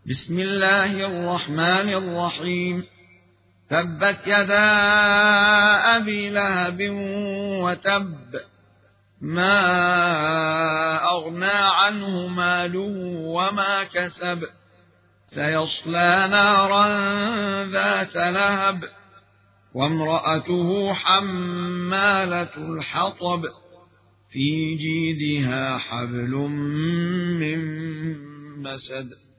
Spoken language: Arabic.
بسم الله الرحمن الرحيم. تبت يدا أبي لهب وتب، ما أغنى عنه ماله وما كسب، سيصلى نارا ذات لهب، وامرأته حمالة الحطب، في جيدها حبل من مسد.